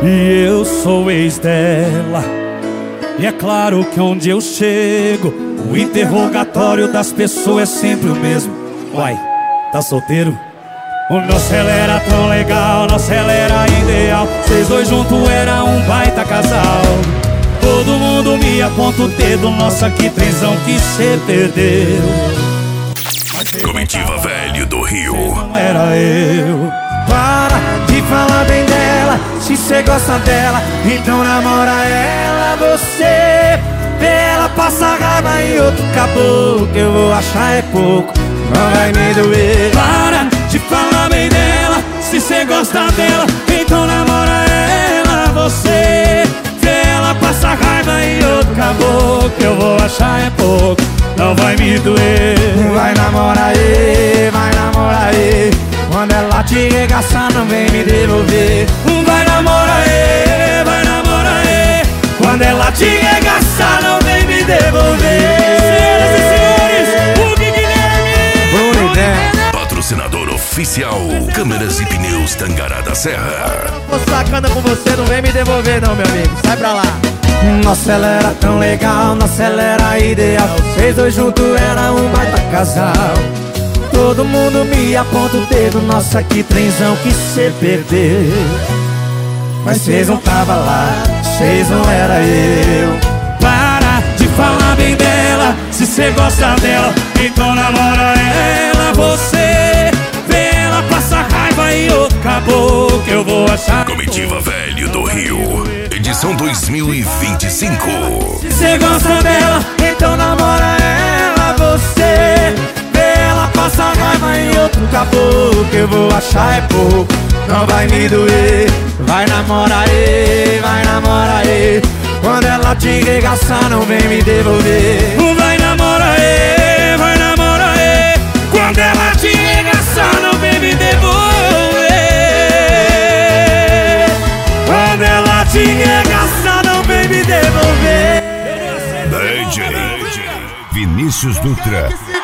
E eu sou o ex dela. E é claro que onde eu chego, o interrogatório das pessoas é sempre o mesmo. Uai, tá solteiro? O nosso ela era tão legal, nosso ela era ideal. Vocês dois juntos era um baita casal. Todo mundo me aponta o dedo, nossa que trenzão que cê perdeu. Comitiva Velho do Rio. Era eu. Para de falar bem dela, se cê gosta dela, então namora ela. Você vê ela passar raiva em outro caboclo, que eu vou achar é pouco, não vai me doer. Para de falar bem dela, se cê gosta dela, então namora ela. Você vê ela passar raiva em outro caboclo, que eu vou achar é pouco, não vai me doer. Vai namorar aí, vai namorar aí. Quando ela te regaçar, não vem me devolver. Vai namorar aí, vai namorar aí. Quando ela te regaçar, não vem me devolver. Senhoras e senhores, o Guilherme. Patrocinador oficial Câmeras e Pneus Tangará da Serra. Tô sacana com você, não vem me devolver não, meu amigo, sai pra lá. Nossa, ela era tão legal, nossa, ela era ideal. Vocês dois juntos era um baita casal. Todo mundo me aponta o dedo, nossa que trenzão que cê perdeu. Mas cês não tava lá, cês não era eu. Para de falar bem dela, se cê gosta dela, então namora ela. Você vê ela passar raiva e outro caboclo, que eu vou achar. Comitiva Velho do Rio, edição 2025. Se cê gosta dela, Então namora ela. Você vê ela passar raiva em outro caboclo, que eu vou achar é pouco, não vai me doer. Vai namorar aí, vai namorar aí. Quando ela te regaçar, não vem me devolver. vai namorar aí, vai namorar aí. Quando ela te regaçar, não vem me devolver. Quando ela te regaçar, não vem me devolver. DJ Vinícius Dutra.